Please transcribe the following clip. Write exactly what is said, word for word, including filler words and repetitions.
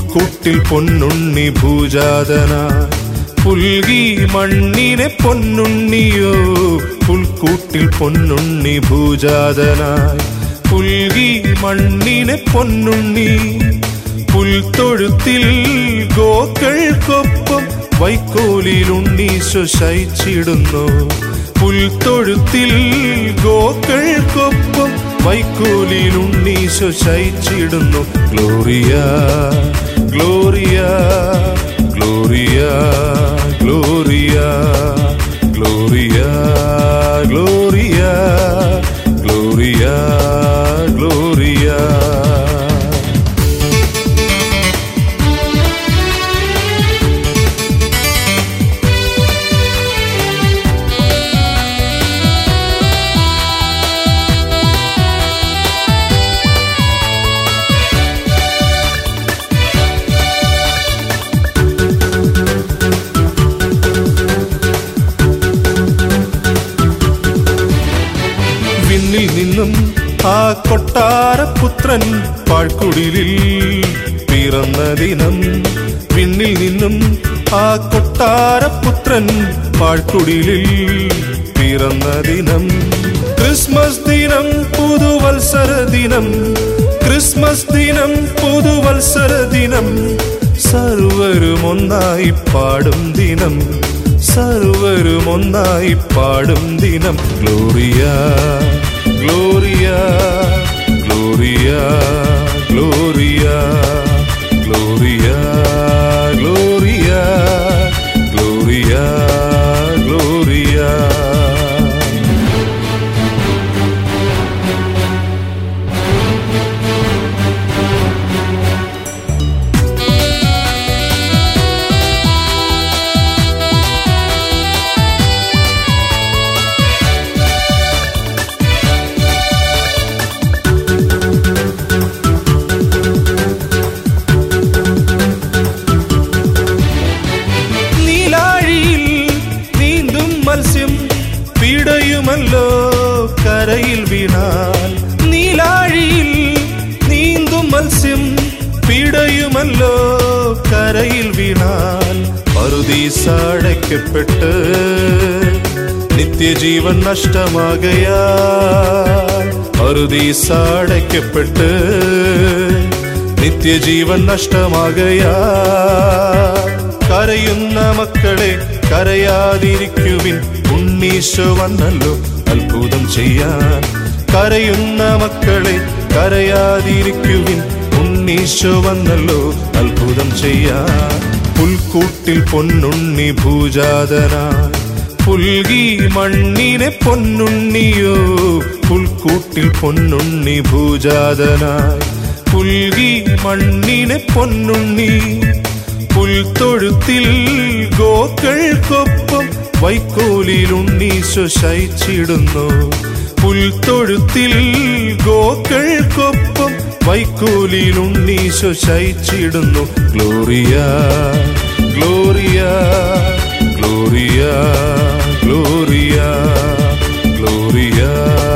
പുൽക്കൂട്ടിൽ പൊന്നുണ്ണി ഭൂജാതനായി പുൽകി മണ്ണിനെ പൊന്നുണ്ണിയോ. പുൽക്കൂട്ടിൽ പൊന്നുണ്ണി ഭൂജാതനായി പുൽകി മണ്ണിനെ പൊന്നുണ്ണി. പുൽത്തൊഴുത്തിൽ ഗോക്കൾക്കൊപ്പം വൈക്കോലിൽ ഉണ്ണീശോ ശയിച്ചിടുന്നു. പുൽത്തൊഴുത്തിൽ ഗോക്കൾക്കൊപ്പം വൈക്കോലിൽ ഉണ്ണീശോ ശയിച്ചിടുന്നു. Gloria gloria gloria gloria gloria gloria gloria gloria. വിണ്ണിൽ നിന്നും ആ കൊട്ടാരപുത്രൻ പാഴ്ക്കുടിലിൽ പിറന്ന ദിനം. വിണ്ണിൽ നിന്നും ആ കൊട്ടാരപുത്രൻ പാഴ്ക്കുടിലിൽ പിറന്ന ദിനം. ക്രിസ്മസ് ദിനം പുതുവത്സര ദിനം. ക്രിസ്മസ് ദിനം പുതുവത്സര ദിനം. സർവരും ഒന്നായി പാടും ദിനം. സർവരും ഒന്നായി പാടും ദിനം. Gloria gloria gloria gloria gloria gloria gloria gloria. മത്സ്യം പിടയുമല്ലോ കരയിൽ വീണാൽ. നീലാഴിയിൽ നീന്തും മത്സ്യം പിടയുമല്ലോ കരയിൽ വീണാൽ. പറുദീസ അടയ്ക്കപ്പെട്ട് നിത്യജീവൻ നഷ്ടമാകയാൽ. പറുദീസ അടയ്ക്കപ്പെട്ട് നിത്യജീവൻ നഷ്ടമാകയാൽ. കരയുന്ന മക്കളെ കരയാതിരിക്കുവിൻ, ഉണ്ണീശോ വന്നല്ലോ അത്ഭുതം ചെയ്യാൻ. കരയുന്ന മക്കളെ കരയാതിരിക്കുവിൻ, ഉണ്ണീശോ വന്നല്ലോ അത്ഭുതം ചെയ്യാൻ. പുൽക്കൂട്ടിൽ പൊന്നുണ്ണി ഭൂജാതനായി പുൽകി മണ്ണിനെ പൊന്നുണ്ണിയോ. പുൽക്കൂട്ടിൽ പൊന്നുണ്ണി ഭൂജാതനായി പുൽകി മണ്ണിനെ പൊന്നുണ്ണി. പുൽത്തൊഴുത്തിൽ ഗോക്കൾക്കൊപ്പം വൈക്കോലിൽ ഉണ്ണീശോ ശയിച്ചിടുന്നു. പുൽത്തൊഴുത്തിൽ ഗോക്കൾക്കൊപ്പം വൈക്കോലിൽ ഉണ്ണീശോ ശയിച്ചിടുന്നു. Gloria gloria gloria gloria Gloria